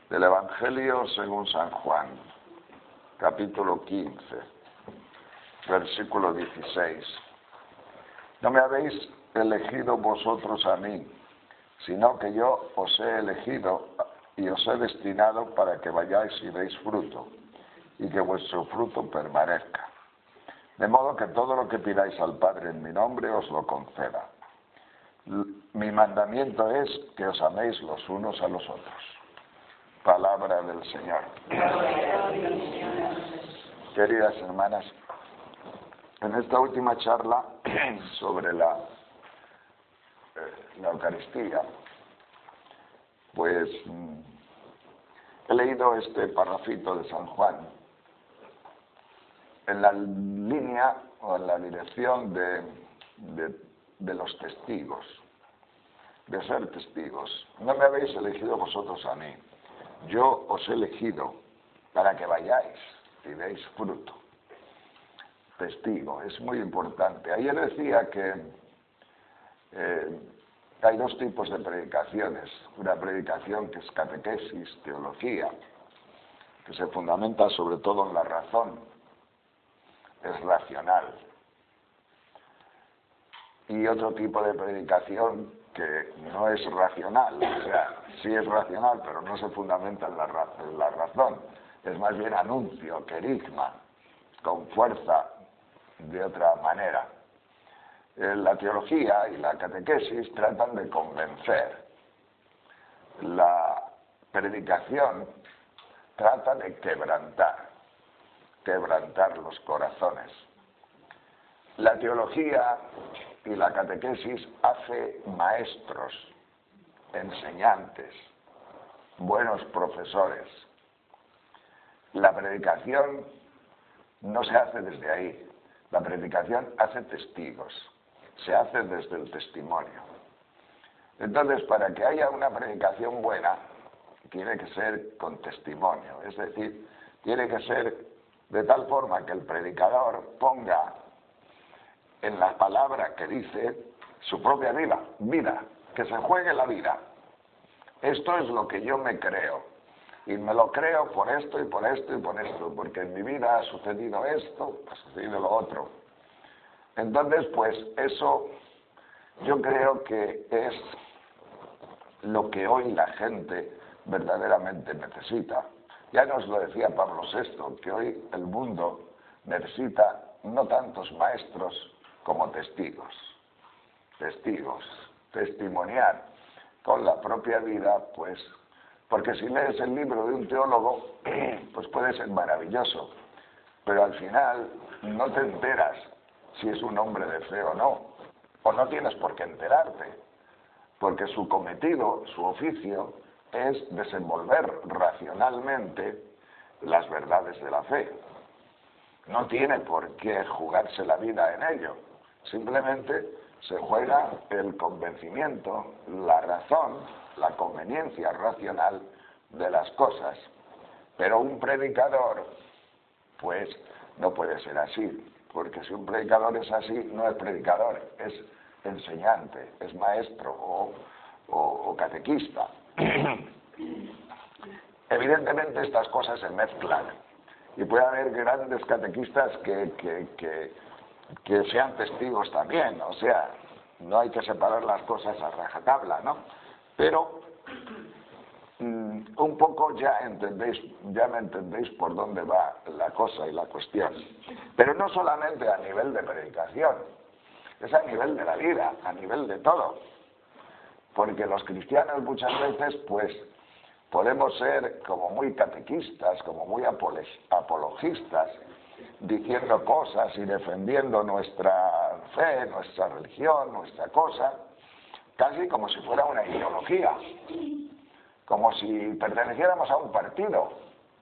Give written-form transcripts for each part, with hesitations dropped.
Del Evangelio según San Juan, capítulo 15, versículo 16. No me habéis elegido vosotros a mí, sino que yo os he elegido y os he destinado para que vayáis y deis fruto, y que vuestro fruto permanezca. De modo que todo lo que pidáis al Padre en mi nombre os lo conceda. Mi mandamiento es que os améis los unos a los otros. Palabra del Señor. Queridas hermanas, en esta última charla sobre la Eucaristía, pues he leído este parrafito de San Juan en la línea o en la dirección de los testigos, de ser testigos. No me habéis elegido vosotros a mí, yo os he elegido para que vayáis y deis fruto. Testigo, es muy importante. Ayer decía que hay dos tipos de predicaciones. Una predicación que es catequesis, teología, que se fundamenta sobre todo en la razón, es racional. Y otro tipo de predicación que no es racional, o sea, sí es racional, pero no se fundamenta en la razón. Es más bien anuncio, querigma, con fuerza de otra manera. La teología y la catequesis tratan de convencer. La predicación trata de quebrantar los corazones. La teología y la catequesis hace maestros, enseñantes, buenos profesores. La predicación no se hace desde ahí. La predicación hace testigos, se hace desde el testimonio. Entonces, para que haya una predicación buena, tiene que ser con testimonio, es decir, tiene que ser de tal forma que el predicador ponga en la palabra que dice su propia vida, que se juegue la vida. Esto es lo que yo me creo, y me lo creo por esto y por esto y por esto, porque en mi vida ha sucedido esto, ha sucedido lo otro. Entonces, pues eso yo creo que es lo que hoy la gente verdaderamente necesita. Ya nos lo decía Pablo VI, que hoy el mundo necesita no tantos maestros como testigos, testimoniar con la propia vida, pues, porque si lees el libro de un teólogo, pues puede ser maravilloso, pero al final no te enteras si es un hombre de fe o no tienes por qué enterarte, porque su cometido, su oficio, es desenvolver racionalmente las verdades de la fe. No tiene por qué jugarse la vida en ello. Simplemente se juega el convencimiento, la razón, la conveniencia racional de las cosas. Pero un predicador, pues, no puede ser así. Porque si un predicador es así, no es predicador, es enseñante, es maestro o catequista. Evidentemente estas cosas se mezclan. Y puede haber grandes catequistas que sean testigos también, o sea, no hay que separar las cosas a rajatabla, ¿no? Pero un poco ya me entendéis por dónde va la cosa y la cuestión. Pero no solamente a nivel de predicación, es a nivel de la vida, a nivel de todo. Porque los cristianos muchas veces, pues, podemos ser como muy catequistas, como muy apologistas, diciendo cosas y defendiendo nuestra fe, nuestra religión, nuestra cosa, casi como si fuera una ideología, como si perteneciéramos a un partido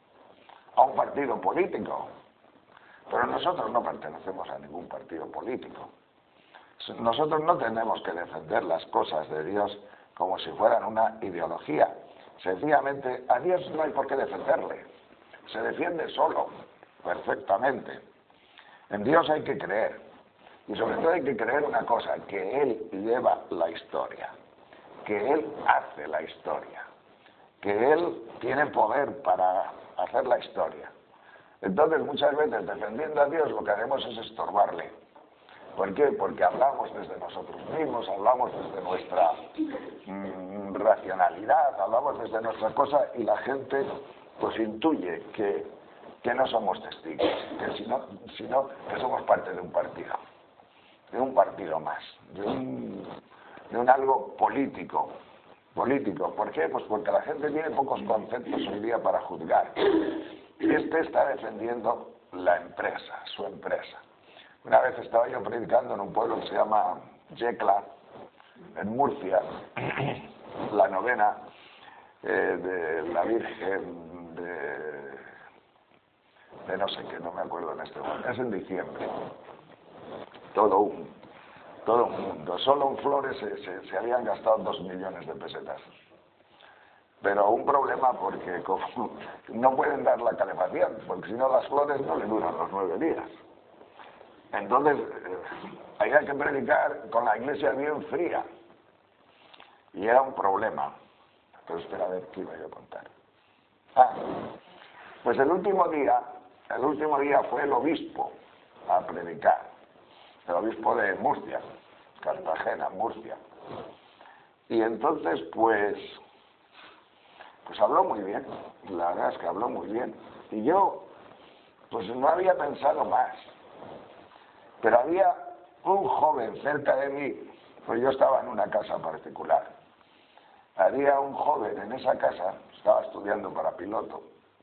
político. Pero nosotros no pertenecemos a ningún partido político. Nosotros no tenemos que defender las cosas de Dios como si fueran una ideología. Sencillamente, a Dios no hay por qué defenderle. Se defiende solo, perfectamente. En Dios hay que creer. Y sobre todo hay que creer una cosa, que Él lleva la historia, que Él hace la historia. que Él tiene poder para hacer la historia. Entonces, muchas veces, defendiendo a Dios, lo que haremos es estorbarle. ¿Por qué? Porque hablamos desde nosotros mismos, hablamos desde nuestra racionalidad, hablamos desde nuestra cosa, y la gente pues intuye que no somos testigos, que sino que somos parte de un partido más, de un algo político. ¿Por qué? Pues porque la gente tiene pocos conceptos hoy día para juzgar. Este está defendiendo la empresa, su empresa. Una vez estaba yo predicando en un pueblo que se llama Yecla, en Murcia, la novena de la Virgen de no sé qué, no me acuerdo en este momento, es en diciembre. Todo un mundo. Solo en flores se habían gastado 2 millones de pesetas. Pero un problema porque como no pueden dar la calefacción, porque si no las flores no le duran los 9 días. Entonces, había que predicar con la iglesia bien fría. Y era un problema. Pero espera a ver qué iba yo a contar. Pues el último día fue el obispo a predicar. El obispo de Murcia, Cartagena, Murcia. Y entonces, pues habló muy bien. La verdad es que habló muy bien. Y yo, pues no había pensado más. Pero había un joven cerca de mí, pues yo estaba en una casa particular. Había un joven en esa casa, estaba estudiando para piloto,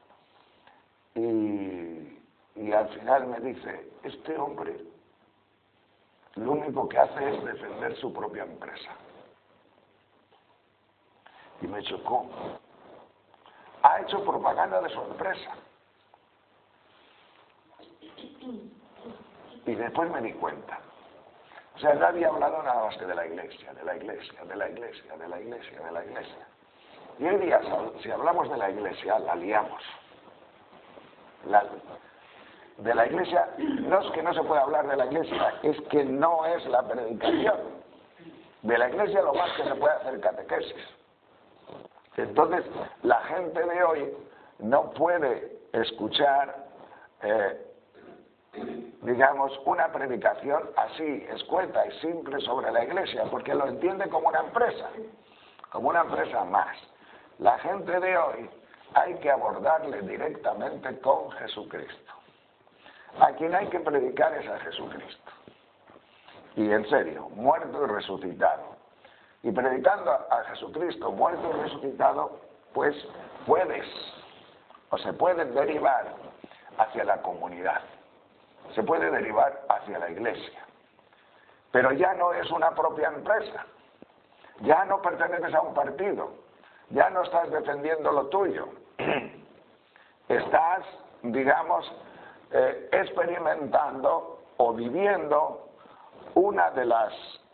y al final me dice, este hombre lo único que hace es defender su propia empresa. Y me chocó. Ha hecho propaganda de su empresa. Y después me di cuenta. O sea, nadie ha hablado nada más que de la iglesia, de la iglesia, de la iglesia, de la iglesia, de la iglesia. Y hoy día, si hablamos de la iglesia, la liamos. De la iglesia, no es que no se pueda hablar de la iglesia, es que no es la predicación. De la iglesia lo más que se puede hacer catequesis. Entonces, la gente de hoy no puede escuchar, digamos, una predicación así, escueta y simple sobre la iglesia, porque lo entiende como una empresa más. La gente de hoy hay que abordarle directamente con Jesucristo. A quien hay que predicar es a Jesucristo. Y en serio, muerto y resucitado. Y predicando a Jesucristo muerto y resucitado, pues se puede derivar hacia la comunidad. Se puede derivar hacia la iglesia. Pero ya no es una propia empresa. Ya no perteneces a un partido. Ya no estás defendiendo lo tuyo. Estás, digamos, experimentando o viviendo una de las,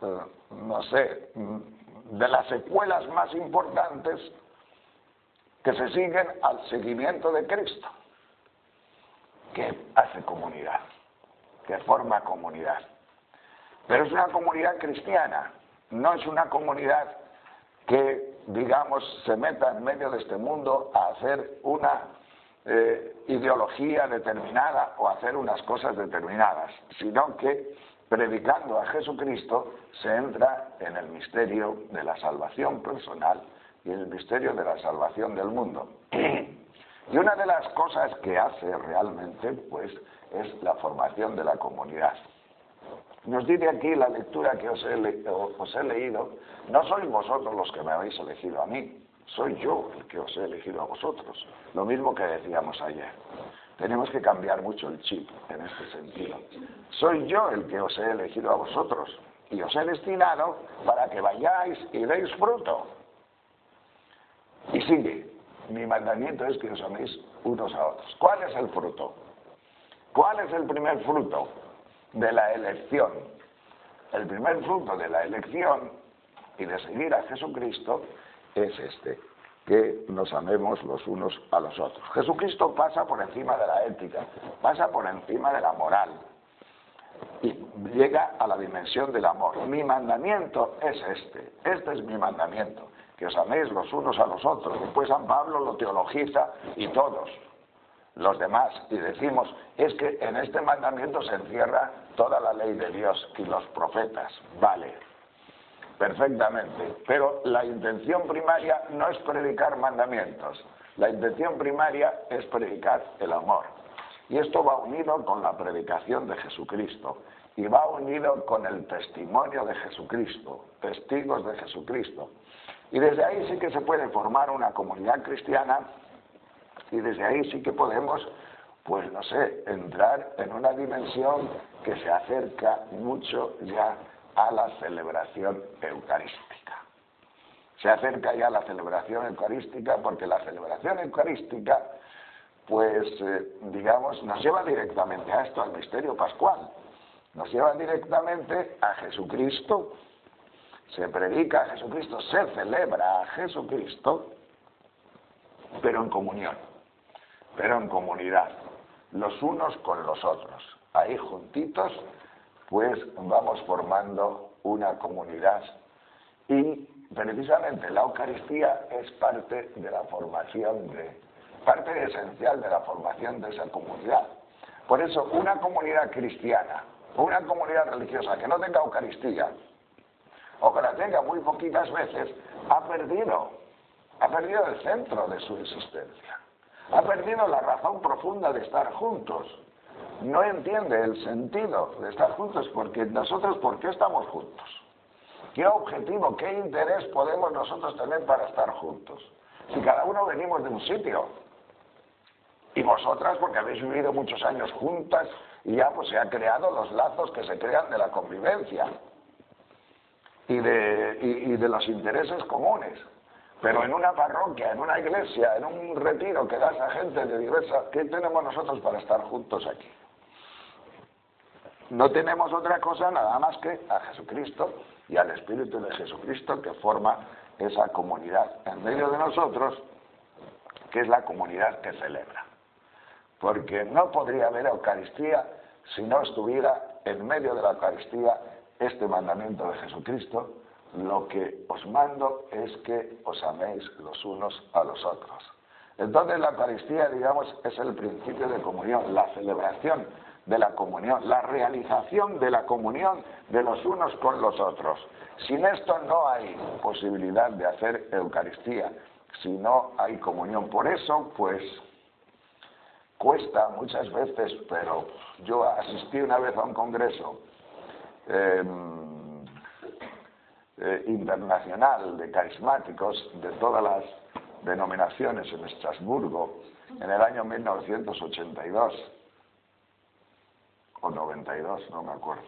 de las secuelas más importantes que se siguen al seguimiento de Cristo, que hace comunidad, que forma comunidad. Pero es una comunidad cristiana, no es una comunidad que, digamos, se meta en medio de este mundo a hacer una ideología determinada o hacer unas cosas determinadas, sino que predicando a Jesucristo se entra en el misterio de la salvación personal y en el misterio de la salvación del mundo. Y una de las cosas que hace realmente, pues, es la formación de la comunidad. Nos dice aquí la lectura que os he leído, no sois vosotros los que me habéis elegido a mí, soy yo el que os he elegido a vosotros. Lo mismo que decíamos ayer. Tenemos que cambiar mucho el chip en este sentido. Soy yo el que os he elegido a vosotros y os he destinado para que vayáis y deis fruto. Y sigue, mi mandamiento es que os améis unos a otros. ¿Cuál es el fruto? ¿Cuál es el primer fruto de la elección? El primer fruto de la elección y de seguir a Jesucristo es que nos amemos los unos a los otros. Jesucristo pasa por encima de la ética, pasa por encima de la moral y llega a la dimensión del amor. Mi mandamiento es este es mi mandamiento, que os améis los unos a los otros. Después San Pablo lo teologiza y todos los demás, y decimos, es que en este mandamiento se encierra toda la ley de Dios y los profetas. Vale, perfectamente, pero la intención primaria no es predicar mandamientos, la intención primaria es predicar el amor. Y esto va unido con la predicación de Jesucristo, y va unido con el testimonio de Jesucristo, testigos de Jesucristo. Y desde ahí sí que se puede formar una comunidad cristiana, y desde ahí sí que podemos, pues no sé, entrar en una dimensión que se acerca mucho ya a la celebración eucarística. Se acerca ya a la celebración eucarística porque la celebración eucarística, pues, digamos, nos lleva directamente a esto, al misterio pascual. Nos lleva directamente a Jesucristo. Se predica a Jesucristo, se celebra a Jesucristo, pero en comunión, pero en comunidad, los unos con los otros. Ahí juntitos, pues vamos formando una comunidad. Y precisamente la Eucaristía es parte de la formación parte esencial de la formación de esa comunidad. Por eso, una comunidad cristiana, una comunidad religiosa que no tenga Eucaristía, o que la tenga muy poquitas veces, ha perdido el centro de su existencia. Ha perdido la razón profunda de estar juntos. No entiende el sentido de estar juntos, porque nosotros, ¿por qué estamos juntos? ¿Qué objetivo, qué interés podemos nosotros tener para estar juntos? Si cada uno venimos de un sitio, y vosotras porque habéis vivido muchos años juntas, y ya pues se han creado los lazos que se crean de la convivencia, y de los intereses comunes. Pero en una parroquia, en una iglesia, en un retiro que das a gente de diversas... ¿Qué tenemos nosotros para estar juntos aquí? No tenemos otra cosa nada más que a Jesucristo y al Espíritu de Jesucristo que forma esa comunidad en medio de nosotros, que es la comunidad que celebra. Porque no podría haber Eucaristía si no estuviera en medio de la Eucaristía este mandamiento de Jesucristo: lo que os mando es que os améis los unos a los otros. Entonces la Eucaristía, digamos, es el principio de comunión, la celebración de la comunión, la realización de la comunión de los unos con los otros. Sin esto no hay posibilidad de hacer Eucaristía, si no hay comunión. Por eso, pues, cuesta muchas veces, pero yo asistí una vez a un congreso internacional de carismáticos de todas las denominaciones en Estrasburgo en el año 1982 o 92, no me acuerdo.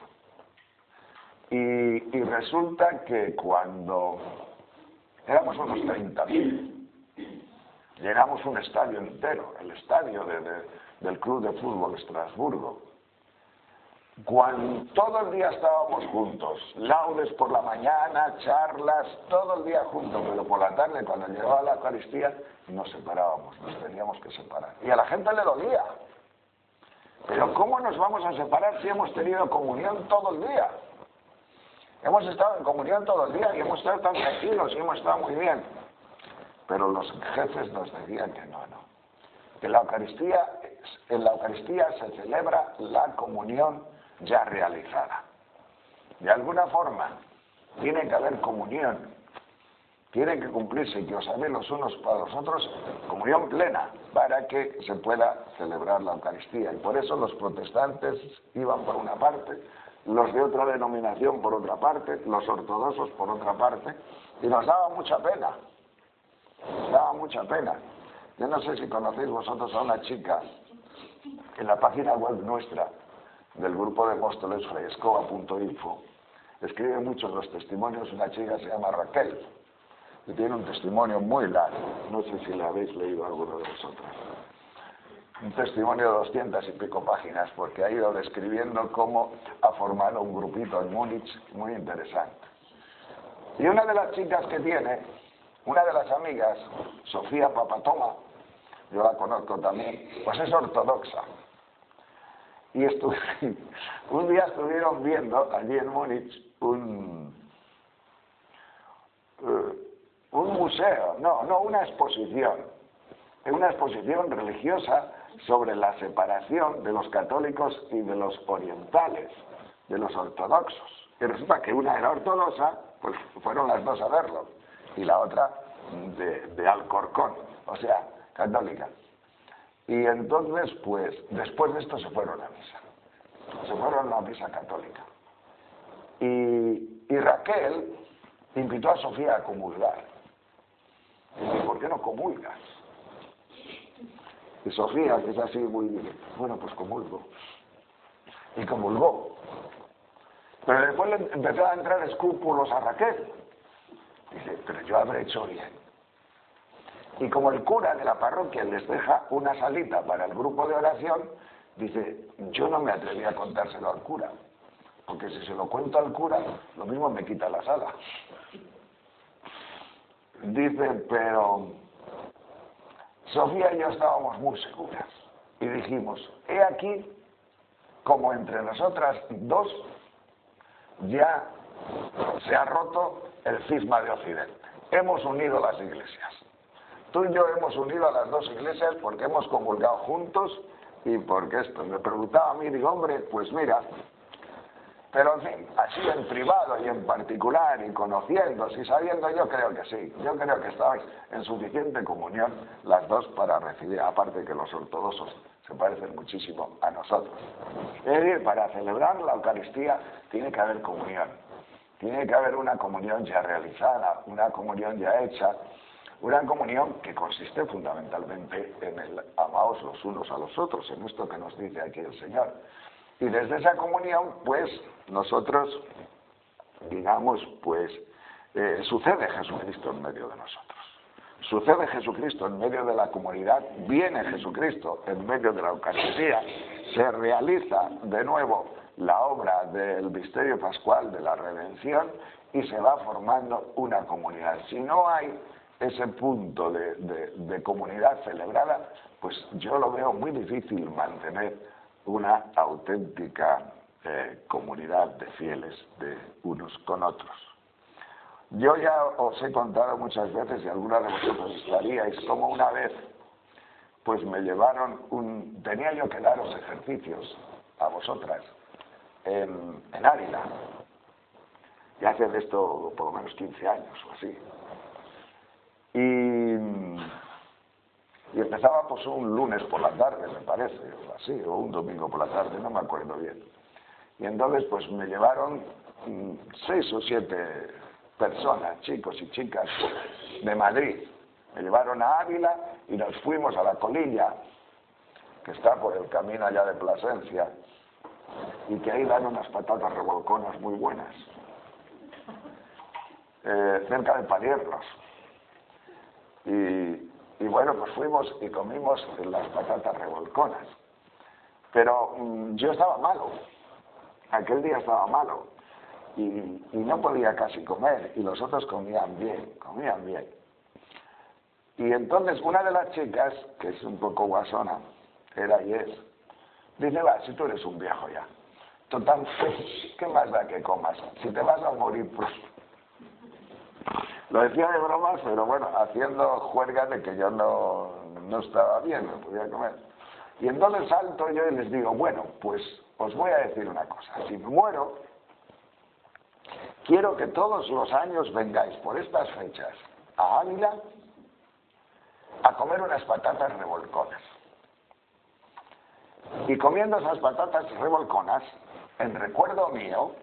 Y resulta que cuando éramos unos 30.000, llenamos un estadio entero, el estadio del Club de Fútbol Estrasburgo. Cuando todo el día estábamos juntos, laudes por la mañana, charlas, todo el día juntos, pero por la tarde, cuando llegaba la Eucaristía, nos separábamos, nos teníamos que separar. Y a la gente le dolía. Pero ¿cómo nos vamos a separar si hemos tenido comunión todo el día? Hemos estado en comunión todo el día y hemos estado tan tranquilos y hemos estado muy bien. Pero los jefes nos decían que no. Que en la Eucaristía se celebra la comunión ya realizada. De alguna forma, tiene que haber comunión, tiene que cumplirse, que os améis los unos para los otros, comunión plena, para que se pueda celebrar la Eucaristía. Y por eso los protestantes iban por una parte, los de otra denominación por otra parte, los ortodoxos por otra parte, y nos daba mucha pena. Nos daba mucha pena. Yo no sé si conocéis vosotros a una chica en la página web nuestra del grupo de apóstoles frayescova.info. Escribe mucho los testimonios, una chica se llama Raquel, y tiene un testimonio muy largo, no sé si le habéis leído alguno de vosotros. Un testimonio de 200 y pico páginas, porque ha ido describiendo cómo ha formado un grupito en Múnich muy interesante. Y una de las chicas que tiene, una de las amigas, Sofía Papatoma, yo la conozco también, pues es ortodoxa. Y un día estuvieron viendo allí en Múnich un un museo, no, una exposición. Una exposición religiosa sobre la separación de los católicos y de los orientales, de los ortodoxos. Y resulta que una era ortodoxa, pues fueron las dos a verlo, y la otra de Alcorcón, o sea, católica. Y entonces, pues, después de esto se fueron a misa. Se fueron a la misa católica. Y Raquel invitó a Sofía a comulgar. Y dice, ¿por qué no comulgas? Y Sofía, que es así muy bien, bueno, pues comulgo. Y comulgó. Pero después le empezó a entrar escrúpulos a Raquel. Dice, pero yo habré hecho bien. Y como el cura de la parroquia les deja una salita para el grupo de oración, dice, yo no me atreví a contárselo al cura. Porque si se lo cuento al cura, lo mismo me quita la sala. Dice, pero Sofía y yo estábamos muy seguras. Y dijimos, he aquí, como entre nosotras dos, ya se ha roto el cisma de Occidente. Hemos unido las iglesias. Tú y yo hemos unido a las dos iglesias porque hemos comulgado juntos y porque esto. Me preguntaba a mí, digo, hombre, pues mira, pero en fin, así en privado y en particular y conociéndose y sabiendo, yo creo que sí. Yo creo que estabais en suficiente comunión las dos para recibir, aparte que los ortodoxos se parecen muchísimo a nosotros. Es decir, para celebrar la Eucaristía tiene que haber comunión. Tiene que haber una comunión ya realizada, una comunión ya hecha, una comunión que consiste fundamentalmente en el amaos los unos a los otros, en esto que nos dice aquí el Señor. Y desde esa comunión, pues, nosotros, digamos, pues, sucede Jesucristo en medio de nosotros. Sucede Jesucristo en medio de la comunidad, viene Jesucristo en medio de la Eucaristía, se realiza de nuevo la obra del misterio pascual de la redención y se va formando una comunidad. Si no hay ese punto de comunidad celebrada, pues yo lo veo muy difícil mantener una auténtica comunidad de fieles de unos con otros. Yo ya os he contado muchas veces, y alguna de vosotros estaríais, como una vez, pues me llevaron tenía yo que daros ejercicios a vosotras en Ávila, y hace de esto por lo menos 15 años o así. Y empezaba pues un lunes por la tarde, me parece, o así, o un domingo por la tarde, no me acuerdo bien. Y entonces pues me llevaron 6 o 7 personas, chicos y chicas, de Madrid. Me llevaron a Ávila y nos fuimos a La Colilla, que está por el camino allá de Plasencia, y que ahí dan unas patatas revolconas muy buenas, cerca de Padiernos. Y bueno, pues fuimos y comimos las patatas revolconas. Pero yo estaba malo, aquel día estaba malo, y no podía casi comer, y los otros comían bien. Y entonces una de las chicas, que es un poco guasona, era y es, dice, va, si tú eres un viejo ya, total, ¿qué más da que comas? Si te vas a morir pronto. Lo decía de bromas, pero bueno, haciendo juerga de que yo no estaba bien, no podía comer. Y entonces salto yo y les digo, bueno, pues os voy a decir una cosa. Si me muero, quiero que todos los años vengáis por estas fechas a Ávila a comer unas patatas revolconas. Y comiendo esas patatas revolconas, en recuerdo mío,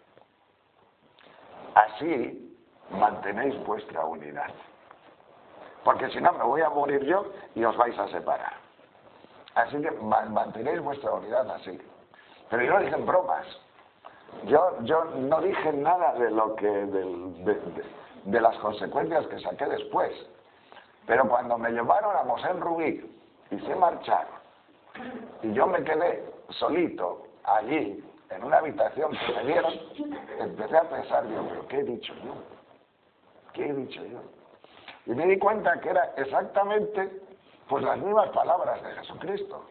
así mantenéis vuestra unidad. Porque si no me voy a morir yo y os vais a separar. Así que mantenéis vuestra unidad así. Pero yo no dije bromas. Yo no dije nada de lo que de las consecuencias que saqué después. Pero cuando me llevaron a Mosén Rubí y se marcharon, y yo me quedé solito allí, en una habitación que me dieron, empecé a pensar, digo, ¿pero qué he dicho yo? ¿Qué he dicho yo? Y me di cuenta que era exactamente pues las mismas palabras de Jesucristo.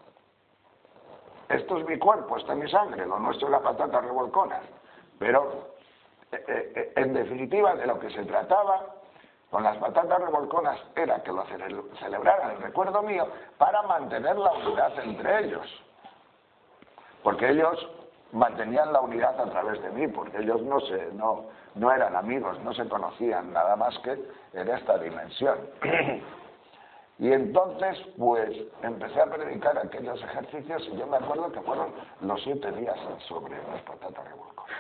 Esto es mi cuerpo, esta es mi sangre, lo nuestro es la patata revolcona. Pero, en definitiva, de lo que se trataba, con las patatas revolconas era que lo celebraran en recuerdo mío para mantener la unidad entre ellos. Porque ellos mantenían la unidad a través de mí, porque ellos no eran amigos, no se conocían nada más que en esta dimensión. Y entonces, pues, empecé a predicar aquellos ejercicios y yo me acuerdo que fueron los 7 días sobre las patatas revolconas.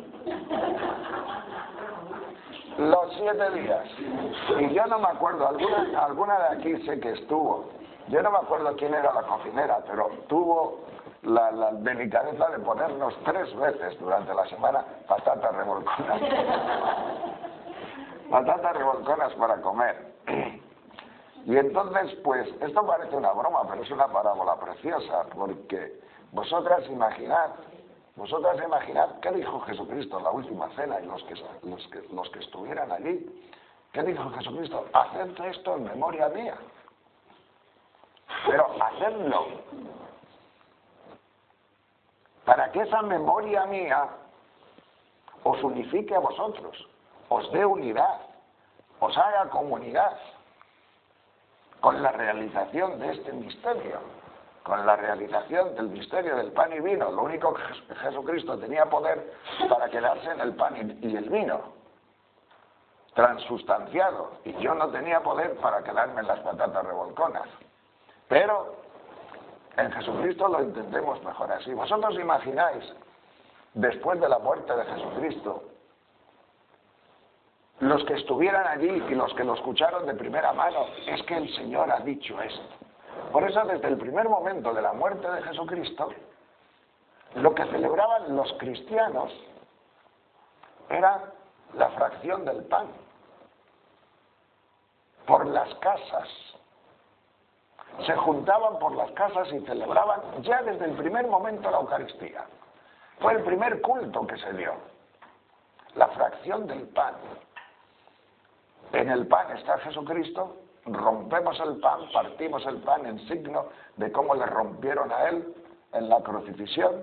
Los 7 días. Y yo no me acuerdo, alguna de aquí sé que estuvo. Yo no me acuerdo quién era la cocinera, pero tuvo la delicadeza de ponernos 3 veces durante la semana patatas revolconas. Patatas revolconas para comer. Y entonces, pues, esto parece una broma, pero es una parábola preciosa, porque vosotras imaginad qué dijo Jesucristo en la última cena y los que estuvieran allí. ¿Qué dijo Jesucristo? Haced esto en memoria mía. Pero hacedlo para que esa memoria mía os unifique a vosotros, os dé unidad, os haga comunidad con la realización de este misterio, con la realización del misterio del pan y vino. Lo único que Jesucristo tenía poder para quedarse en el pan y el vino, transustanciado, y yo no tenía poder para quedarme en las patatas revolconas. Pero en Jesucristo lo entendemos mejor así. Vosotros imagináis, después de la muerte de Jesucristo, los que estuvieran allí y los que lo escucharon de primera mano, es que el Señor ha dicho esto. Por eso, desde el primer momento de la muerte de Jesucristo, lo que celebraban los cristianos era la fracción del pan por las casas. Se juntaban por las casas y celebraban ya desde el primer momento la Eucaristía. Fue el primer culto que se dio, la fracción del pan. En el pan está Jesucristo, rompemos el pan, partimos el pan en signo de cómo le rompieron a él en la crucifixión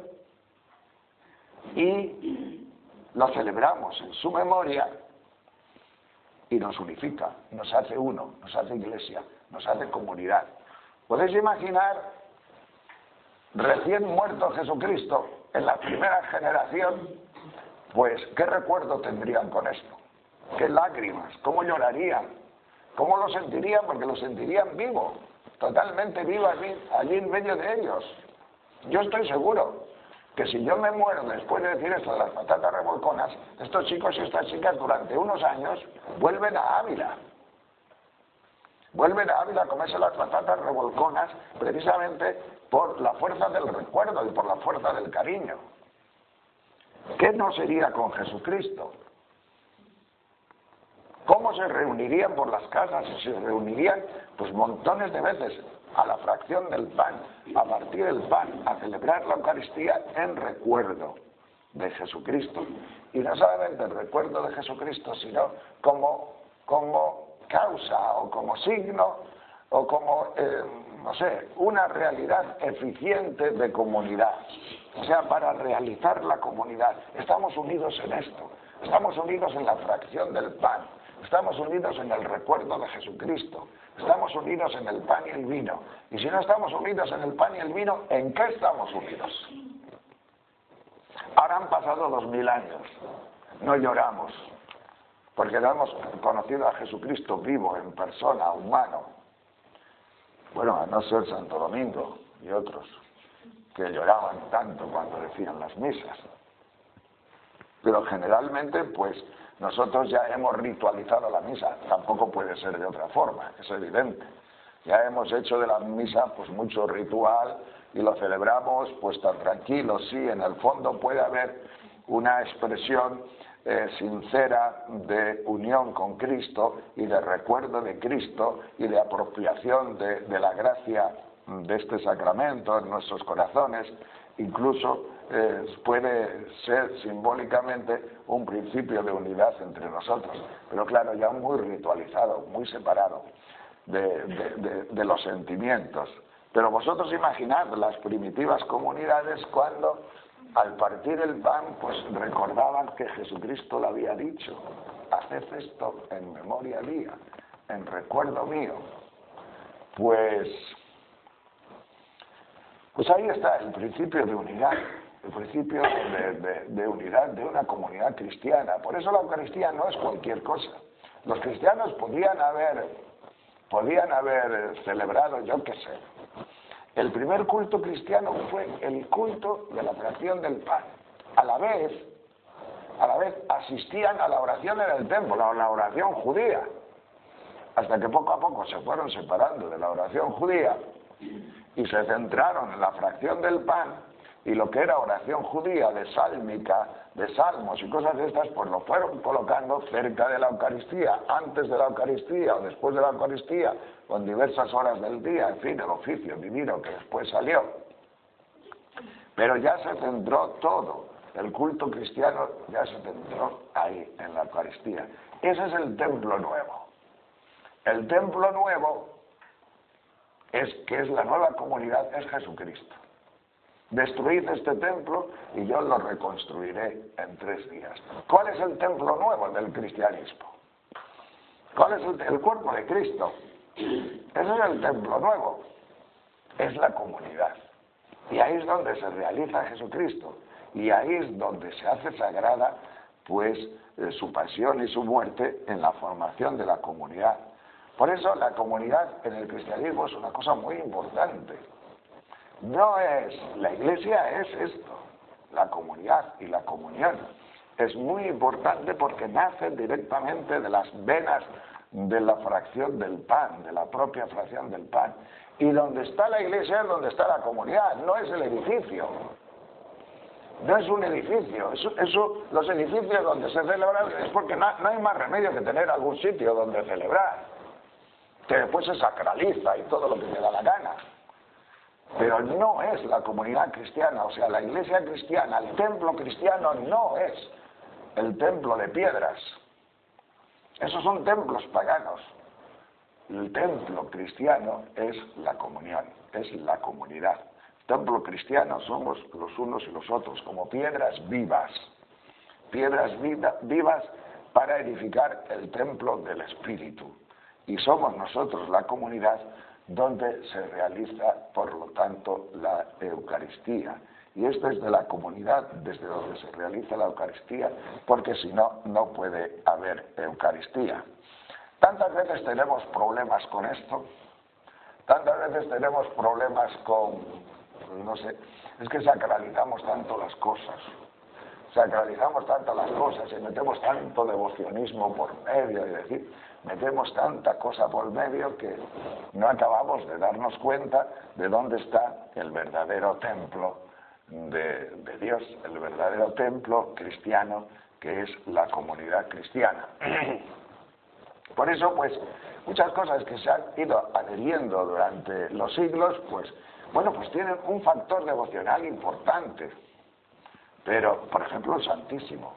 y lo celebramos en su memoria y nos unifica, nos hace uno, nos hace iglesia, nos hace comunidad. ¿Podéis imaginar, recién muerto Jesucristo, en la primera generación, pues qué recuerdo tendrían con esto? Qué lágrimas, cómo llorarían, cómo lo sentirían, porque lo sentirían vivo, totalmente vivo allí en medio de ellos. Yo estoy seguro que si yo me muero después de decir esto de las patatas revolconas, estos chicos y estas chicas durante unos años vuelven a Ávila. Vuelven a Ávila a comerse las patatas revolconas precisamente por la fuerza del recuerdo y por la fuerza del cariño. ¿Qué no sería con Jesucristo? ¿Cómo se reunirían por las casas? Se reunirían pues montones de veces a la fracción del pan, a partir del pan, a celebrar la Eucaristía en recuerdo de Jesucristo. Y no solamente el recuerdo de Jesucristo, sino como causa o como signo o como, no sé, una realidad eficiente de comunidad. O sea, para realizar la comunidad. Estamos unidos en esto. Estamos unidos en la fracción del pan. Estamos unidos en el recuerdo de Jesucristo. Estamos unidos en el pan y el vino. Y si no estamos unidos en el pan y el vino, ¿en qué estamos unidos? Ahora han pasado 2000 años. No lloramos. Porque no hemos conocido a Jesucristo vivo, en persona, humano. Bueno, a no ser Santo Domingo y otros, que lloraban tanto cuando decían las misas. Pero generalmente, pues, nosotros ya hemos ritualizado la misa. Tampoco puede ser de otra forma, es evidente. Ya hemos hecho de la misa, pues, mucho ritual y lo celebramos, pues, tan tranquilos. Sí, en el fondo puede haber una expresión sincera de unión con Cristo y de recuerdo de Cristo y de apropiación de la gracia de este sacramento en nuestros corazones. Incluso puede ser simbólicamente un principio de unidad entre nosotros, pero claro, ya muy ritualizado, muy separado de los sentimientos. Pero vosotros imaginad las primitivas comunidades cuando al partir el pan, pues recordaban que Jesucristo lo había dicho: haced esto en memoria mía, en recuerdo mío. Pues ahí está el principio de unidad, el principio de unidad de una comunidad cristiana. Por eso la Eucaristía no es cualquier cosa. Los cristianos podían haber celebrado, yo qué sé. El primer culto cristiano fue el culto de la fracción del pan. A la vez asistían a la oración en el templo, la oración judía, hasta que poco a poco se fueron separando de la oración judía y se centraron en la fracción del pan, y lo que era oración judía de sálmica, de salmos y cosas de estas, pues lo fueron colocando cerca de la Eucaristía, antes de la Eucaristía o después de la Eucaristía, con diversas horas del día, en fin, el oficio divino que después salió. Pero ya se centró todo, el culto cristiano ya se centró ahí, en la Eucaristía. Ese es el templo nuevo. El templo nuevo que es la nueva comunidad, es Jesucristo. Destruid este templo y yo lo reconstruiré en 3 días. ¿Cuál es el templo nuevo del cristianismo? ¿Cuál es el cuerpo de Cristo? Ese es el templo nuevo. Es la comunidad. Y ahí es donde se realiza Jesucristo. Y ahí es donde se hace sagrada, pues, su pasión y su muerte en la formación de la comunidad. Por eso la comunidad en el cristianismo es una cosa muy importante. No es, la iglesia es esto, la comunidad y la comunión. Es muy importante porque nace directamente de las venas de la fracción del pan, de la propia fracción del pan. Y donde está la iglesia es donde está la comunidad, no es el edificio. No es un edificio, los edificios donde se celebra es porque no hay más remedio que tener algún sitio donde celebrar, que después se sacraliza y todo lo que te da la gana. Pero no es la comunidad cristiana, o sea, la iglesia cristiana, el templo cristiano no es el templo de piedras. Esos son templos paganos. El templo cristiano es la comunión, es la comunidad. El templo cristiano somos los unos y los otros, como piedras vivas vivas para edificar el templo del Espíritu. Y somos nosotros la comunidad donde se realiza, por lo tanto, la Eucaristía. Y esto es de la comunidad desde donde se realiza la Eucaristía, porque si no, no puede haber Eucaristía. Tantas veces tenemos problemas con esto, tantas veces tenemos problemas con, no sé, es que sacralizamos tanto las cosas. Sacralizamos tanto las cosas y metemos tanto devocionismo por medio, es decir, metemos tanta cosa por medio que no acabamos de darnos cuenta de dónde está el verdadero templo de Dios, el verdadero templo cristiano, que es la comunidad cristiana. Por eso, pues, muchas cosas que se han ido adheriendo durante los siglos, pues, bueno, pues tienen un factor devocional importante. Pero, por ejemplo, el Santísimo.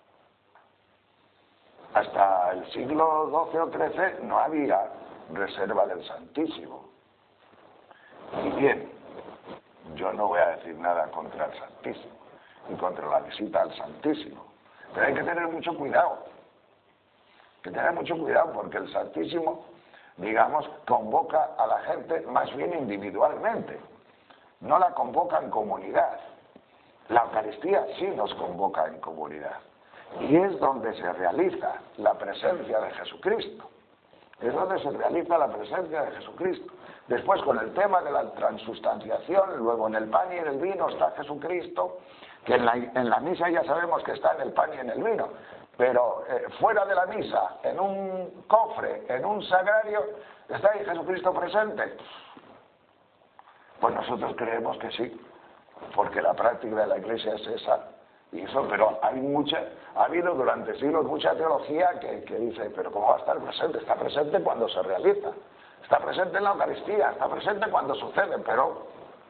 Hasta el siglo XII o XIII no había reserva del Santísimo. Y bien, yo no voy a decir nada contra el Santísimo, ni contra la visita al Santísimo. Pero hay que tener mucho cuidado. Hay que tener mucho cuidado porque el Santísimo, digamos, convoca a la gente más bien individualmente. No la convoca en comunidad. La Eucaristía sí nos convoca en comunidad. Y es donde se realiza la presencia de Jesucristo. Es donde se realiza la presencia de Jesucristo. Después, con el tema de la transustanciación, luego en el pan y en el vino está Jesucristo, que en la misa ya sabemos que está en el pan y en el vino. Pero fuera de la misa, en un cofre, en un sagrario, ¿está ahí Jesucristo presente? Pues nosotros creemos que sí. Porque la práctica de la Iglesia es esa, y eso, pero ha habido durante siglos mucha teología que dice, pero ¿cómo va a estar presente? Está presente cuando se realiza, está presente en la Eucaristía, está presente cuando sucede, pero...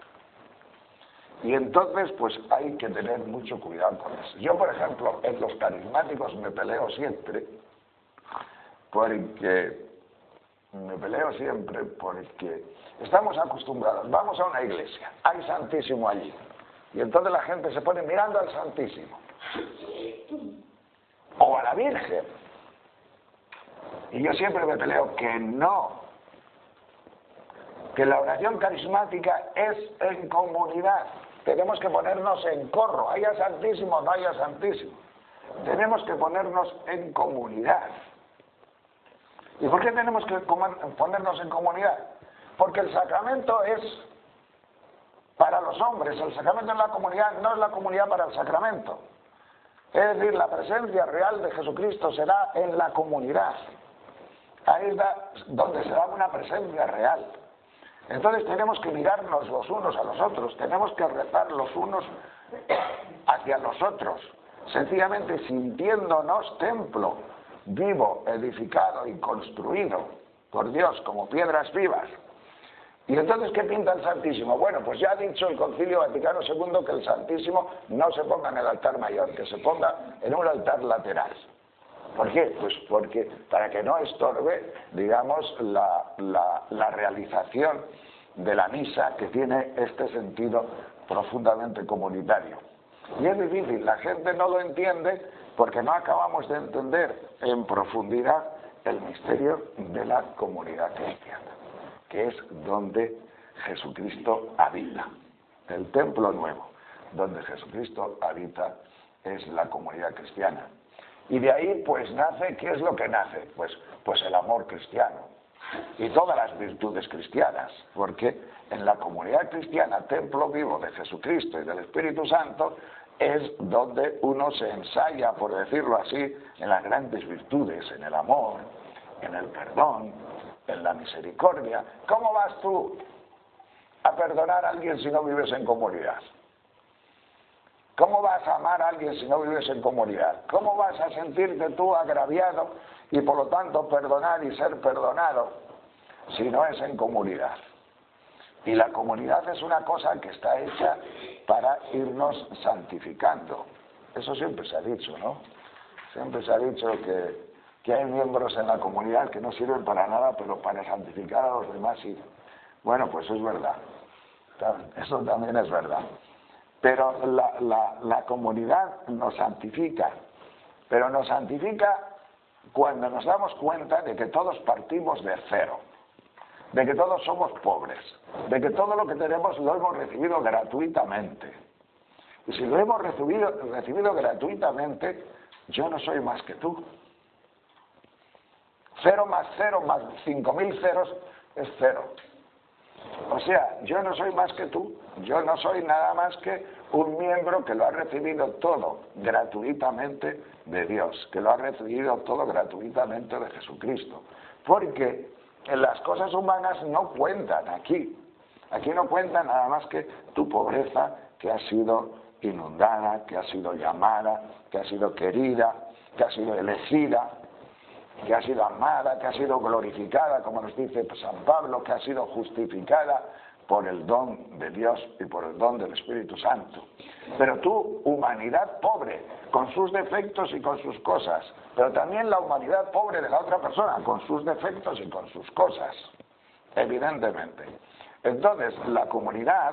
Y entonces, pues hay que tener mucho cuidado con eso. Yo, por ejemplo, en los carismáticos me peleo siempre porque estamos acostumbrados, vamos a una iglesia, hay Santísimo allí, Y entonces la gente se pone mirando al Santísimo. O a la Virgen. Y yo siempre me peleo que no. Que la oración carismática es en comunidad. Tenemos que ponernos en corro. Haya Santísimo, no haya Santísimo. Tenemos que ponernos en comunidad. ¿Y por qué tenemos que ponernos en comunidad? Porque el sacramento es para los hombres. El sacramento en la comunidad no es la comunidad para el sacramento. Es decir, la presencia real de Jesucristo será en la comunidad. Ahí es donde será una presencia real. Entonces tenemos que mirarnos los unos a los otros, tenemos que rezar los unos hacia los otros, sencillamente sintiéndonos templo vivo, edificado y construido por Dios como piedras vivas. ¿Y entonces qué pinta el Santísimo? Bueno, pues ya ha dicho el Concilio Vaticano II que el Santísimo no se ponga en el altar mayor, que se ponga en un altar lateral. ¿Por qué? Pues porque para que no estorbe, digamos, la realización de la misa, que tiene este sentido profundamente comunitario. Y es difícil, la gente no lo entiende porque no acabamos de entender en profundidad el misterio de la comunidad cristiana, que es donde Jesucristo habita. El templo nuevo, donde Jesucristo habita, es la comunidad cristiana. Y de ahí pues nace, ¿qué es lo que nace? Pues el amor cristiano y todas las virtudes cristianas, porque en la comunidad cristiana, templo vivo de Jesucristo y del Espíritu Santo, es donde uno se ensaya, por decirlo así, en las grandes virtudes, en el amor, en el perdón, en la misericordia. ¿Cómo vas tú a perdonar a alguien si no vives en comunidad? ¿Cómo vas a amar a alguien si no vives en comunidad? ¿Cómo vas a sentirte tú agraviado y por lo tanto perdonar y ser perdonado si no es en comunidad? Y la comunidad es una cosa que está hecha para irnos santificando. Eso siempre se ha dicho, ¿no? Siempre se ha dicho que hay miembros en la comunidad que no sirven para nada, pero para santificar a los demás sí. Bueno, pues es verdad. Eso también es verdad. Pero la comunidad nos santifica, pero nos santifica cuando nos damos cuenta de que todos partimos de cero, de que todos somos pobres, de que todo lo que tenemos lo hemos recibido gratuitamente. Y si lo hemos recibido gratuitamente, yo no soy más que tú. 0 más 5.000 ceros es 0. O sea, yo no soy más que tú, yo no soy nada más que un miembro que lo ha recibido todo gratuitamente de Dios, que lo ha recibido todo gratuitamente de Jesucristo. Porque en las cosas humanas no cuentan aquí. Aquí no cuenta nada más que tu pobreza, que ha sido inundada, que ha sido llamada, que ha sido querida, que ha sido elegida, que ha sido amada, que ha sido glorificada, como nos dice San Pablo, que ha sido justificada por el don de Dios y por el don del Espíritu Santo. Pero tú, humanidad pobre, con sus defectos y con sus cosas, pero también la humanidad pobre de la otra persona, con sus defectos y con sus cosas, evidentemente. Entonces, la comunidad,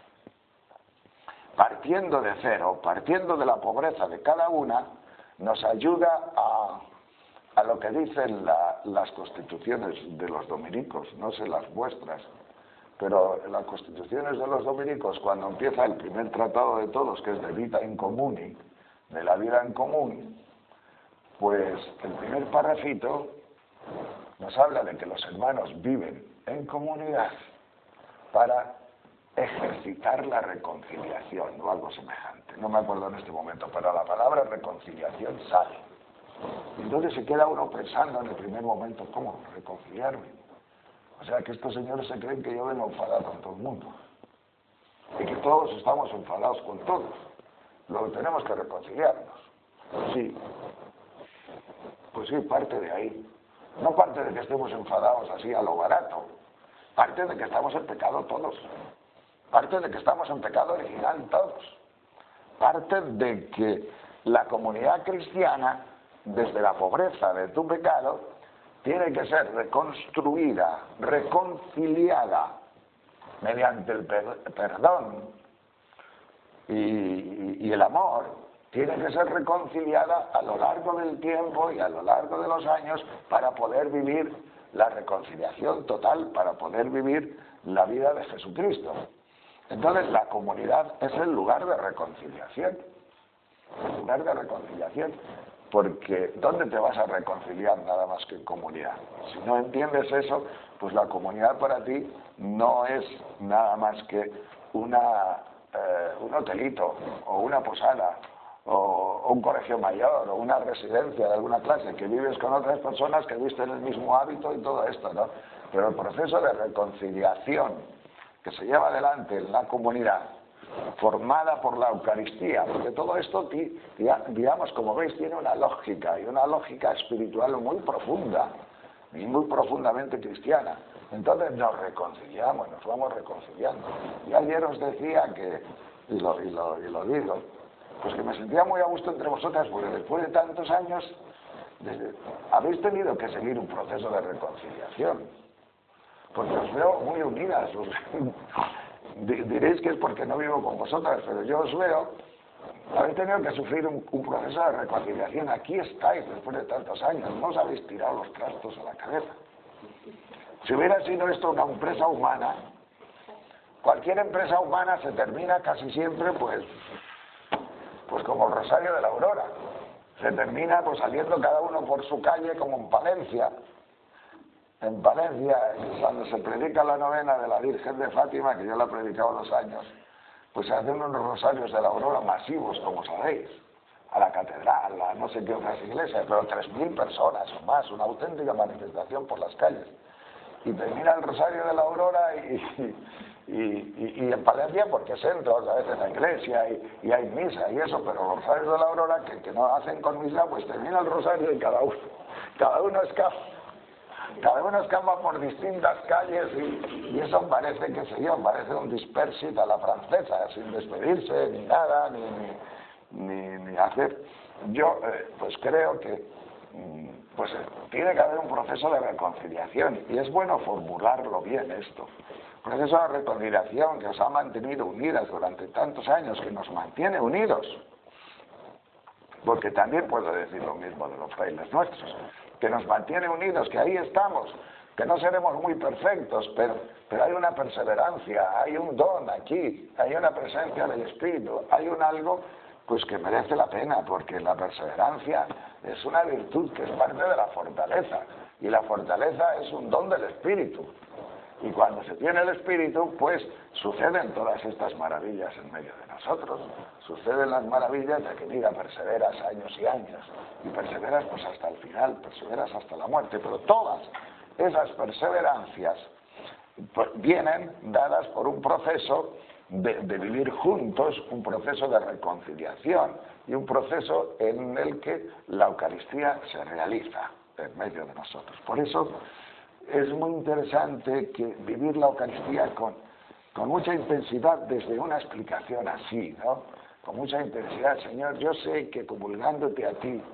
partiendo de cero, partiendo de la pobreza de cada una, nos ayuda a lo que dicen las constituciones de los dominicos, no sé las vuestras, pero en las constituciones de los dominicos, cuando empieza el primer tratado de todos, que es de vita in communi, de la vida en común, pues el primer parrafito nos habla de que los hermanos viven en comunidad para ejercitar la reconciliación o algo semejante. No me acuerdo en este momento, pero la palabra reconciliación sale. Entonces se queda uno pensando en el primer momento, ¿cómo reconciliarme? O sea que estos señores se creen que yo vengo enfadado con todo el mundo y que todos estamos enfadados con todos. Luego tenemos que reconciliarnos. Sí. Pues sí, parte de ahí. No parte de que estemos enfadados así a lo barato. Parte de que estamos en pecado todos. Parte de que estamos en pecado original todos. Parte de que la comunidad cristiana, desde la pobreza de tu pecado, tiene que ser reconstruida, reconciliada mediante el perdón y el amor tiene que ser reconciliada a lo largo del tiempo y a lo largo de los años para poder vivir la reconciliación total, para poder vivir la vida de Jesucristo. Entonces la comunidad es el lugar de reconciliación, el lugar de reconciliación, porque ¿dónde te vas a reconciliar nada más que en comunidad? Si no entiendes eso, pues la comunidad para ti no es nada más que un hotelito o una posada o un colegio mayor o una residencia de alguna clase, que vives con otras personas que visten el mismo hábito y todo esto, ¿no? Pero el proceso de reconciliación que se lleva adelante en la comunidad, formada por la Eucaristía, porque todo esto, digamos, como veis, tiene una lógica, y una lógica espiritual muy profunda, y muy profundamente cristiana. Entonces nos reconciliamos, nos vamos reconciliando. Y ayer os decía que, y lo digo, pues que me sentía muy a gusto entre vosotras, porque después de tantos años habéis tenido que seguir un proceso de reconciliación, porque os veo muy unidas. Diréis que es porque no vivo con vosotras, pero yo os veo, habéis tenido que sufrir un proceso de reconciliación. Aquí estáis después de tantos años, no os habéis tirado los trastos a la cabeza. Si hubiera sido esto una empresa humana, cualquier empresa humana se termina casi siempre pues como el Rosario de la Aurora. Se termina pues saliendo cada uno por su calle, como en Palencia. En Palencia, cuando se predica la novena de la Virgen de Fátima, que yo la he predicado 2 años, pues se hacen unos rosarios de la Aurora masivos, como sabéis, a la catedral, a no sé qué otras iglesias, pero 3.000 personas o más, una auténtica manifestación por las calles. Y termina el Rosario de la Aurora y en Palencia, porque es centro, a veces en la iglesia y hay misa y eso, pero los Rosarios de la Aurora que no hacen con misa, pues termina el Rosario y cada uno escapa. Cada uno escapa por distintas calles y eso parece, qué sé yo, parece un dispersit a la francesa, sin despedirse, ni nada, ni hacer. Yo, pues creo que pues tiene que haber un proceso de reconciliación y es bueno formularlo bien esto. Un proceso de reconciliación que os ha mantenido unidas durante tantos años, que nos mantiene unidos. Porque también puedo decir lo mismo de los frailes nuestros, que nos mantiene unidos, que ahí estamos, que no seremos muy perfectos, pero hay una perseverancia, hay un don aquí, hay una presencia del Espíritu, hay un algo pues que merece la pena, porque la perseverancia es una virtud que es parte de la fortaleza, y la fortaleza es un don del Espíritu. Y cuando se tiene el Espíritu, pues suceden todas estas maravillas en medio de nosotros. Suceden las maravillas de que, mira, perseveras años y años. Y perseveras pues hasta el final, perseveras hasta la muerte. Pero todas esas perseverancias pues, vienen dadas por un proceso de vivir juntos, un proceso de reconciliación y un proceso en el que la Eucaristía se realiza en medio de nosotros. Por eso es muy interesante que vivir la Eucaristía con mucha intensidad desde una explicación así, ¿no? Con mucha intensidad. Señor, yo sé que comulgándote a ti,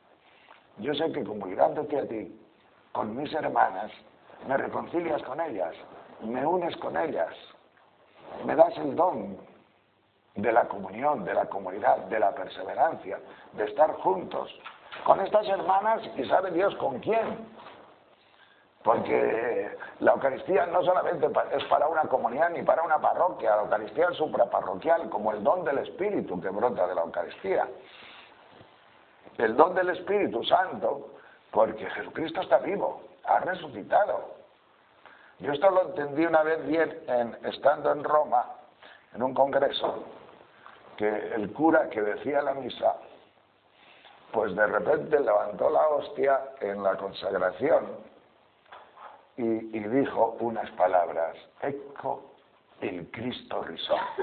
con mis hermanas, me reconcilias con ellas, me unes con ellas, me das el don de la comunión, de la comunidad, de la perseverancia, de estar juntos con estas hermanas y sabe Dios con quién. Porque la Eucaristía no solamente es para una comunidad ni para una parroquia, la Eucaristía es supraparroquial, como el don del Espíritu que brota de la Eucaristía. El don del Espíritu Santo, porque Jesucristo está vivo, ha resucitado. Yo esto lo entendí una vez bien estando en Roma, en un congreso, que el cura que decía la misa, pues de repente levantó la hostia en la consagración y dijo unas palabras, ecco il Cristo risorto.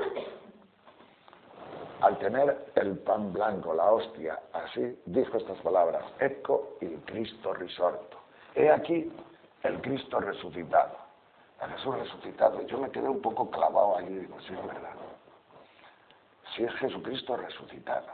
Al tener el pan blanco, la hostia, así, dijo estas palabras, ecco il Cristo risorto. He aquí el Cristo resucitado. A Jesús resucitado. Yo me quedé un poco clavado allí y digo, sí, es verdad. Sí es Jesucristo resucitado.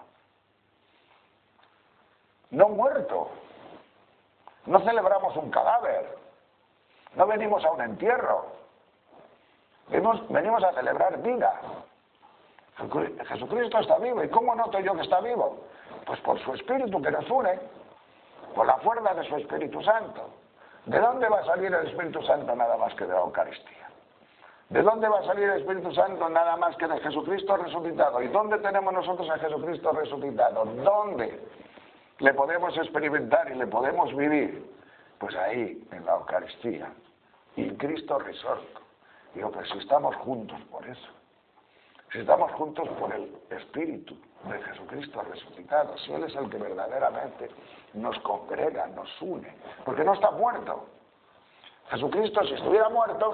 No muerto. No celebramos un cadáver. No venimos a un entierro. Venimos a celebrar vida. Jesucristo está vivo. ¿Y cómo noto yo que está vivo? Pues por su Espíritu que nos une, por la fuerza de su Espíritu Santo. ¿De dónde va a salir el Espíritu Santo? Nada más que de la Eucaristía. ¿De dónde va a salir el Espíritu Santo? Nada más que de Jesucristo resucitado. ¿Y dónde tenemos nosotros a Jesucristo resucitado? ¿Dónde le podemos experimentar y le podemos vivir? Pues ahí, en la Eucaristía. Y Cristo resucitado. Digo, pues si estamos juntos por eso. Si estamos juntos por el Espíritu de Jesucristo resucitado, si Él es el que verdaderamente nos congrega, nos une, porque no está muerto. Jesucristo, si estuviera muerto,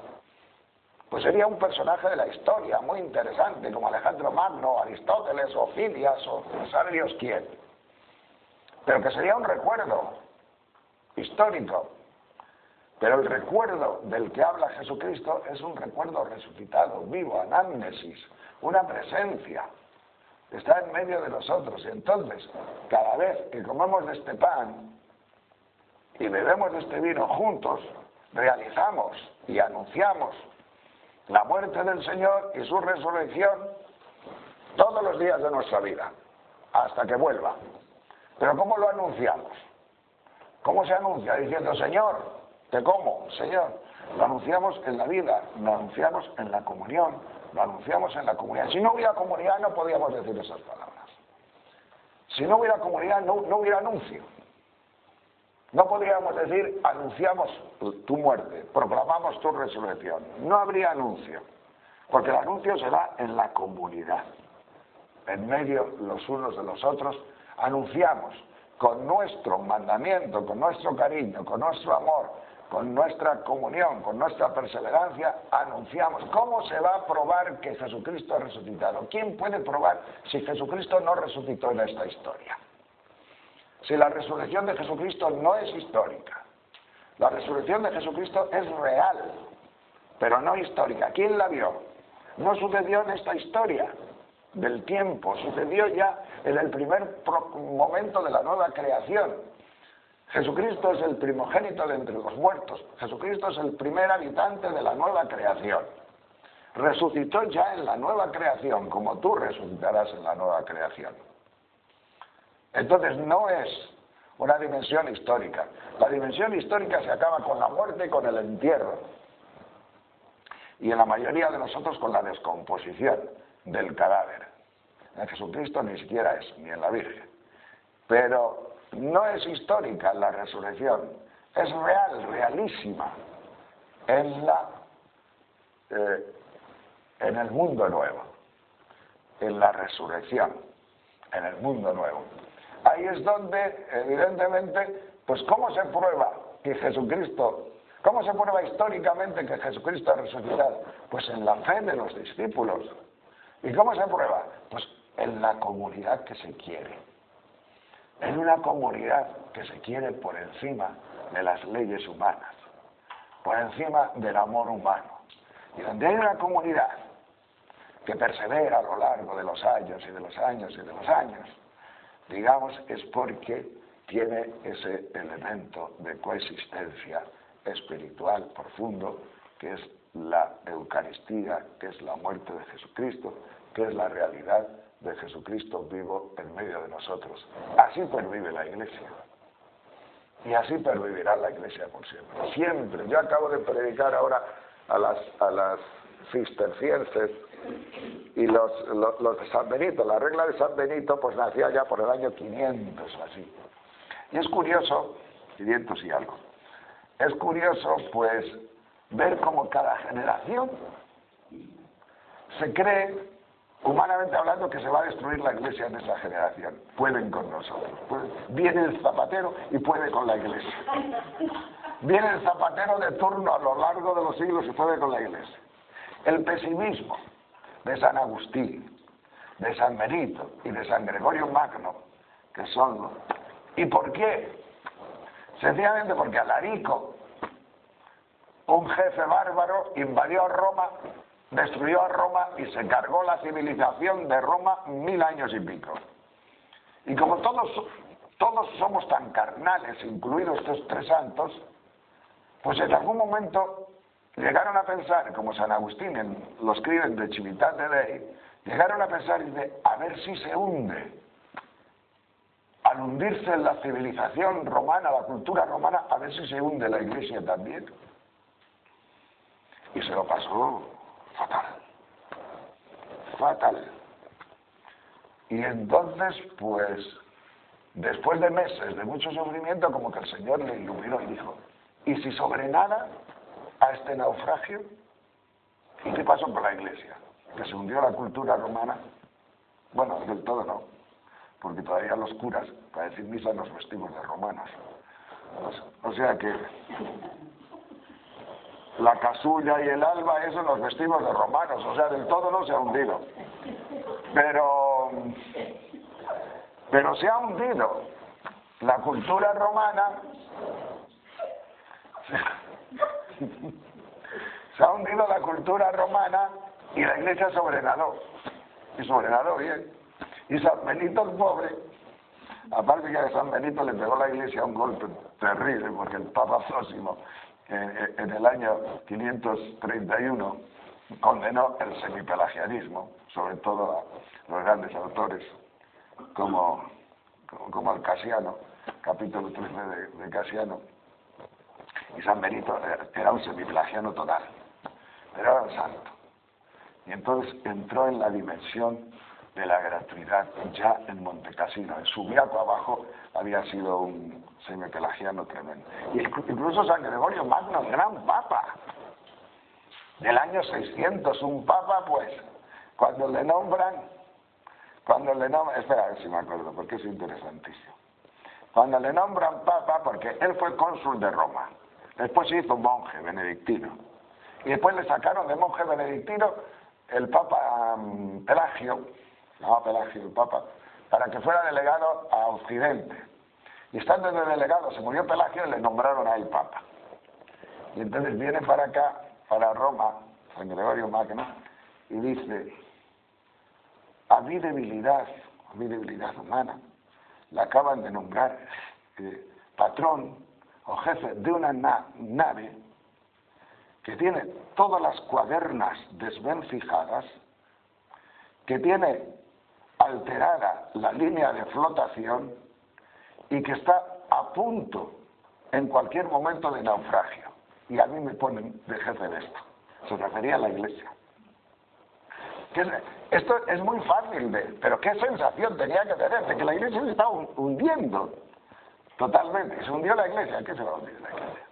pues sería un personaje de la historia muy interesante, como Alejandro Magno, Aristóteles, o Fidias, o sabe Dios quién. Pero que sería un recuerdo histórico. Pero el recuerdo del que habla Jesucristo es un recuerdo resucitado, vivo, anámnesis, una presencia. Está en medio de nosotros. Y entonces, cada vez que comemos de este pan y bebemos de este vino juntos, realizamos y anunciamos la muerte del Señor y su resurrección todos los días de nuestra vida, hasta que vuelva. Pero ¿cómo lo anunciamos? ¿Cómo se anuncia? Diciendo, Señor, te como, Señor. Lo anunciamos en la vida, lo anunciamos en la comunión, lo anunciamos en la comunidad. Si no hubiera comunidad no podíamos decir esas palabras. Si no hubiera comunidad no hubiera anuncio. No podríamos decir, anunciamos tu muerte, proclamamos tu resurrección. No habría anuncio, porque el anuncio se da en la comunidad. En medio los unos de los otros, anunciamos con nuestro mandamiento, con nuestro cariño, con nuestro amor, con nuestra comunión, con nuestra perseverancia, anunciamos. ¿Cómo se va a probar que Jesucristo ha resucitado? ¿Quién puede probar si Jesucristo no resucitó en esta historia? Si la resurrección de Jesucristo no es histórica. La resurrección de Jesucristo es real, pero no histórica. ¿Quién la vio? No sucedió en esta historia del tiempo, sucedió ya en el primer momento de la nueva creación. Jesucristo es el primogénito de entre los muertos. Jesucristo es el primer habitante de la nueva creación. Resucitó ya en la nueva creación, como tú resucitarás en la nueva creación. Entonces no es una dimensión histórica. La dimensión histórica se acaba con la muerte y con el entierro. Y en la mayoría de nosotros con la descomposición del cadáver. En Jesucristo ni siquiera es, ni en la Virgen. Pero no es histórica la resurrección, es real, realísima, en el mundo nuevo, en la resurrección, en el mundo nuevo. Ahí es donde, evidentemente, pues ¿cómo se prueba que Jesucristo, cómo se prueba históricamente que Jesucristo ha resucitado? Pues en la fe de los discípulos. ¿Y cómo se prueba? Pues en la comunidad que se quiere. En una comunidad que se quiere por encima de las leyes humanas, por encima del amor humano. Y donde hay una comunidad que persevera a lo largo de los años y de los años y de los años, digamos, es porque tiene ese elemento de coexistencia espiritual profundo, que es la Eucaristía, que es la muerte de Jesucristo, que es la realidad de Jesucristo vivo en medio de nosotros. Así pervive la Iglesia. Y así pervivirá la Iglesia por siempre. Siempre. Yo acabo de predicar ahora a las cistercienses y los de San Benito. La regla de San Benito pues nacía ya por el año 500 o así. Y es curioso, 500 y algo, es curioso pues ver cómo cada generación se cree, humanamente hablando, que se va a destruir la Iglesia en esa generación. Pueden con nosotros. Viene el zapatero y puede con la Iglesia. Viene el zapatero de turno a lo largo de los siglos y puede con la Iglesia. El pesimismo de San Agustín, de San Benito y de San Gregorio Magno, que son... ¿Y por qué? Sencillamente porque Alarico, un jefe bárbaro, invadió Roma, destruyó a Roma y se cargó la civilización de Roma 1000 años y pico. Y como todos somos tan carnales, incluidos estos tres santos, pues en algún momento llegaron a pensar, como San Agustín lo escribe de Civitate Dei, Llegaron a pensar, dice, a ver si se hunde. Al hundirse en la civilización romana, la cultura romana, a ver si se hunde la Iglesia también. Y se lo pasó fatal. Fatal. Y entonces, pues, después de meses de mucho sufrimiento, como que el Señor le iluminó y dijo, ¿y si sobrenada a este naufragio? ¿Y qué pasó con la Iglesia? Que se hundió la cultura romana. Bueno, del todo no, porque todavía los curas, para decir misa, nos vestimos de romanos. O sea que la casulla y el alba, eso nos vestimos de romanos, o sea, del todo no se ha hundido. Pero se ha hundido la cultura romana, se ha hundido la cultura romana y la Iglesia sobrenadó. Y sobrenadó bien. Y San Benito el pobre, aparte que a San Benito le pegó la Iglesia un golpe terrible, porque el Papa Zósimo, en el año 531, condenó el semipelagianismo, sobre todo a los grandes autores, como el Casiano, capítulo 13 de Casiano. Y San Benito era un semipelagiano total, pero era un santo. Y entonces entró en la dimensión de la gratuidad ya en Montecassino. En Subiaco abajo había sido un semipelagiano tremendo. Y incluso San Gregorio Magno, gran papa, del año 600, un papa, pues, cuando le nombran, espera a ver si me acuerdo, porque es interesantísimo. Cuando le nombran papa, porque él fue cónsul de Roma, después se hizo monje benedictino, y después le sacaron de monje benedictino el papa Pelagio, se llamaba Pelagio el papa, para que fuera delegado a Occidente. Y estando de delegado, se murió Pelagio y le nombraron a él papa. Y entonces viene para acá, para Roma, San Gregorio Magno, y dice, a mi debilidad humana, la acaban de nombrar patrón o jefe de una nave que tiene todas las cuadernas desvencijadas, que tiene alterada la línea de flotación y que está a punto en cualquier momento de naufragio. Y a mí me ponen de jefe de esto. Se refería a la Iglesia. Esto es muy fácil de, pero qué sensación tenía que tener de que la Iglesia se estaba hundiendo totalmente. Se hundió la Iglesia. ¿Qué se va a hundir la Iglesia?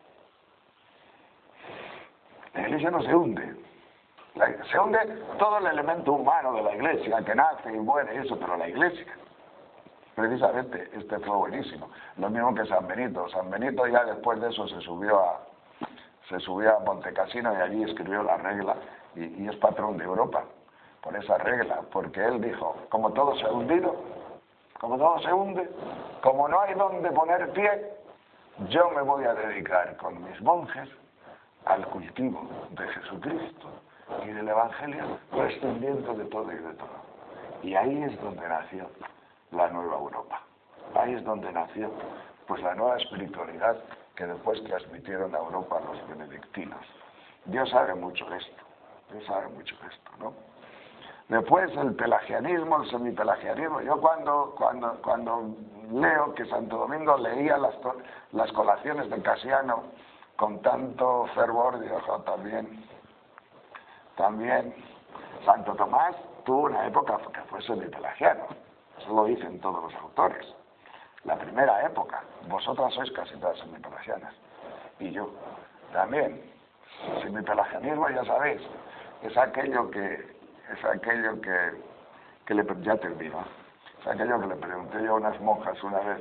La Iglesia no se hunde. Se hunde todo el elemento humano de la Iglesia, que nace y muere y eso, pero la Iglesia, precisamente, este fue buenísimo. Lo mismo que San Benito. San Benito ya después de eso se subió a Montecassino y allí escribió la regla y es patrón de Europa por esa regla, porque él dijo, como todo se ha hundido, como todo se hunde, como no hay donde poner pie, yo me voy a dedicar con mis monjes al cultivo de Jesucristo y del Evangelio, prescindiendo de todo y de todo. Y ahí es donde nació la nueva Europa. Ahí es donde nació pues la nueva espiritualidad que después transmitieron a Europa los benedictinos. Dios sabe mucho de esto. Dios sabe mucho de esto, ¿no? Después el pelagianismo, el semipelagianismo. Yo cuando leo que Santo Domingo leía las colaciones de Casiano con tanto fervor, digo, también Santo Tomás tuvo una época que fue semipelagiano. Eso lo dicen todos los autores. La primera época. Vosotras sois casi todas semipelagianas. Y yo también. Semipelagianismo, ya sabéis, es aquello que le, ya termino. Es aquello que le pregunté yo a unas monjas una vez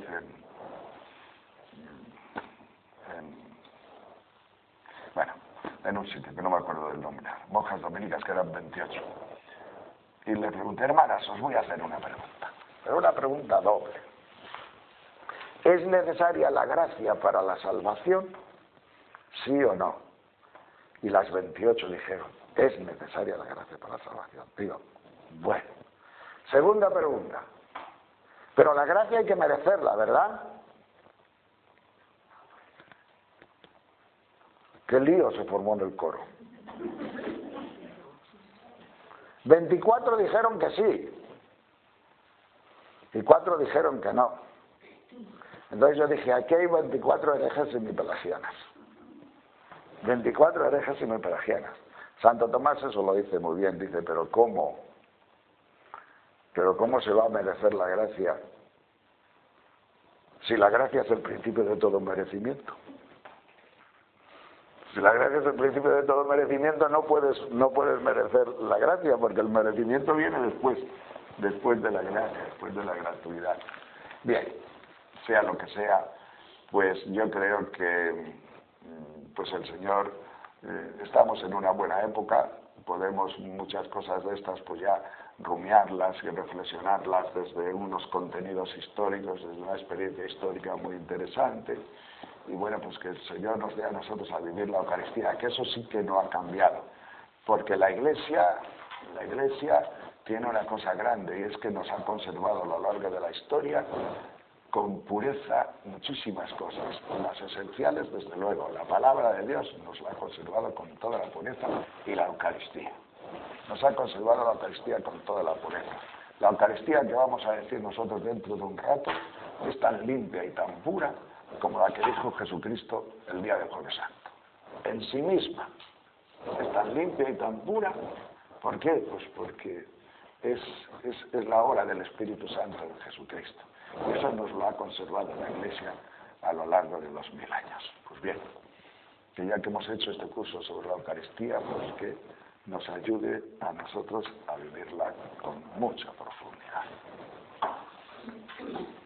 en un sitio que no me acuerdo del nombre, monjas dominicas que eran 28. Y le pregunté, hermanas, os voy a hacer una pregunta, pero una pregunta doble. ¿Es necesaria la gracia para la salvación? ¿Sí o no? Y las 28 dijeron, es necesaria la gracia para la salvación. Digo, bueno. Segunda pregunta. Pero la gracia hay que merecerla, ¿verdad? ¿Qué lío se formó en el coro? 24 dijeron que sí. Y 4 dijeron que no. Entonces yo dije, aquí hay 24 herejes semipelagianas. 24 herejes semipelagianas. Santo Tomás eso lo dice muy bien, dice, pero ¿cómo? ¿Pero cómo se va a merecer la gracia? Si la gracia es el principio de todo merecimiento. Si la gracia es el principio de todo merecimiento, no puedes merecer la gracia, porque el merecimiento viene después de la gracia, después de la gratuidad. Bien, sea lo que sea, pues yo creo que pues el Señor, estamos en una buena época, podemos muchas cosas de estas pues ya rumiarlas y reflexionarlas desde unos contenidos históricos, desde una experiencia histórica muy interesante, y bueno, pues que el Señor nos dé a nosotros a vivir la Eucaristía, que eso sí que no ha cambiado, porque la Iglesia tiene una cosa grande, y es que nos ha conservado a lo largo de la historia con pureza muchísimas cosas, las esenciales desde luego. La palabra de Dios nos la ha conservado con toda la pureza, y la Eucaristía. Nos ha conservado la Eucaristía con toda la pureza. La Eucaristía que vamos a decir nosotros dentro de un rato es tan limpia y tan pura como la que dijo Jesucristo el día del Jueves Santo. En sí misma es tan limpia y tan pura. ¿Por qué? Pues porque es la obra del Espíritu Santo de Jesucristo. Y eso nos lo ha conservado la Iglesia a lo largo de 2000 años. Pues bien, que ya que hemos hecho este curso sobre la Eucaristía, pues que nos ayude a nosotros a vivirla con mucha profundidad.